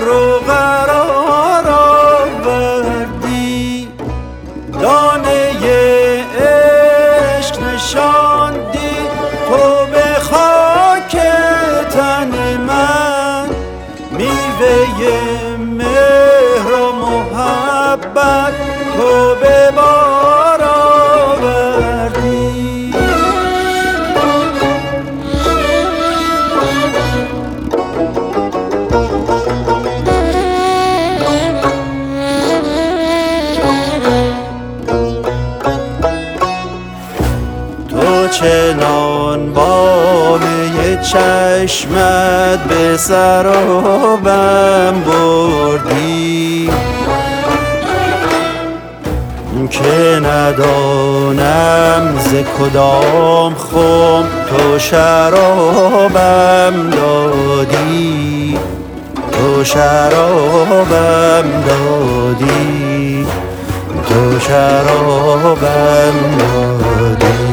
رو قرار آوردی، دانه عشق نشاندی تو به خاک تن من، میوه مهر و محبت تو به بار آوردی. تو چنان بامه چشمت به سر و بم بردی که ندانم ز کدام خم تو شرابم دادی، تو شرابم دادی، تو شرابم دادی.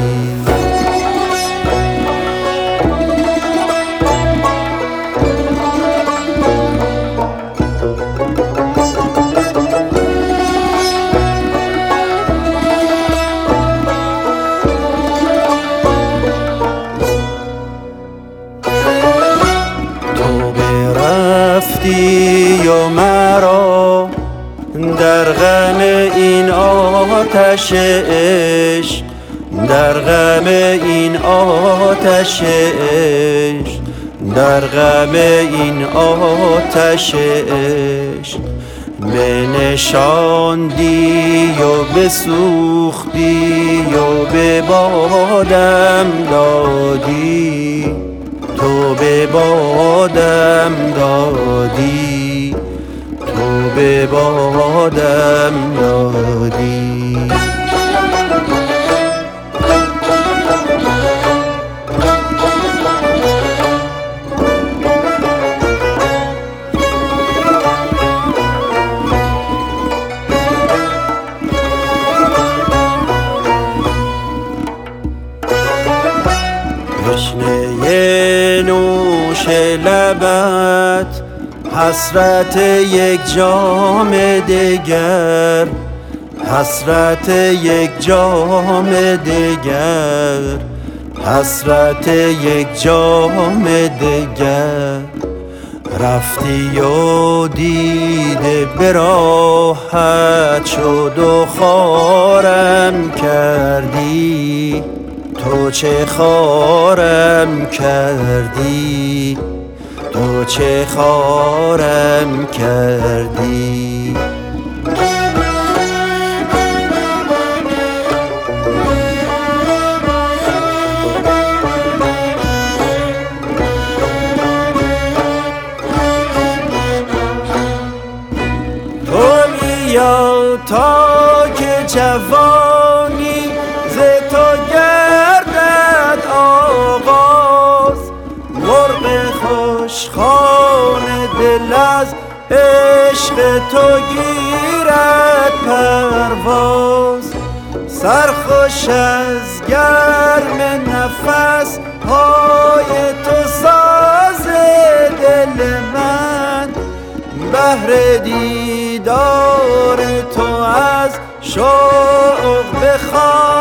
و مرا در غم این آتش عشق، در غم این آتش عشق، در غم این آتش عشق بنشاندی و بسوختی و به بادم دادی، تو به بادم دادی، تو به بادم دادی. تشنه نوش لبت، حسرت یک جام دگر، حسرت یک جام دگر، حسرت یک جام دگر. رفتی و دیده به راحت شد و خوارم کردی، تو چه خوارم کردی، تو چه خوارم کردی. تو بیا تا که جوانی ز تو گردد آغاز، مرغ خوشخوان دل از عشق تو گیرد پرواز. سرخوش از گرم نفس های تو ساز دل من، بهر دیدار تو از شوق بخواد